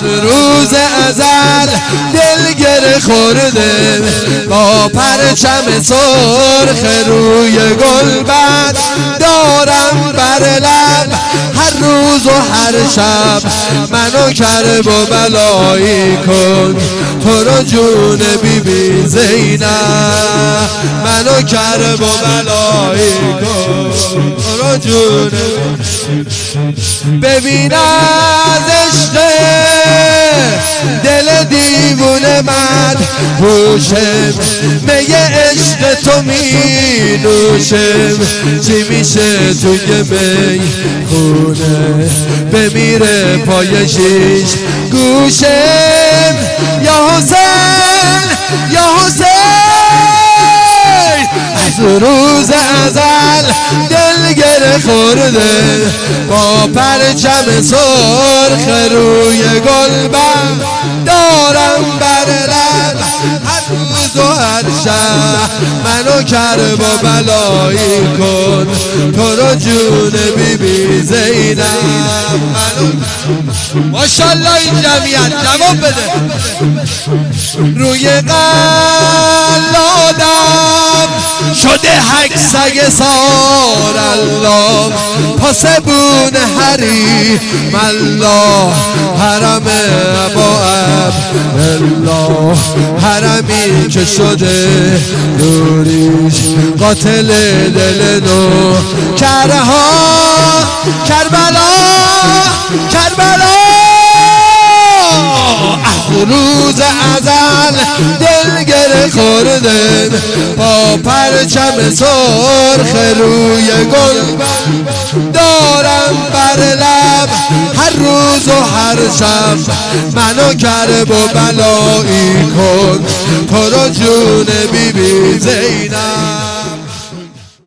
روز ازل دل گره خورده با پرچم سرخ روی گلبد دارم بر لب هر روز و هر شب منو کرب و بلایی کن تو رو جون بی بی زینب منو کرب و بلایی کن تو رو جون ببین از عشق دل دیوونه من هوشم میگه عشق تو می نوشم چی میشه توی می خونه بمیره پای شیش گوشم یا حسین یا حسین از روز ازل دل گره خورده با پرچم سرخ روی گلبن دارم بر لب هر روز و هر شب منو کرب و بلایی کن تو رو جون بی بی زینب منو ماشالله این جمعیت جواب بده روی قلادم شده حک سگ سار الله پاسبون حریم الله حرم ابا عبدالله حرمی که شده نوریش قاتل دل نو کرها کربلا کربلا روز ازل دل گره خوردن با پرچم سرخ روی گل دارم بر لب هر روز و هر شب منو کرب و بلایی کن تو رو جون بی بی زینب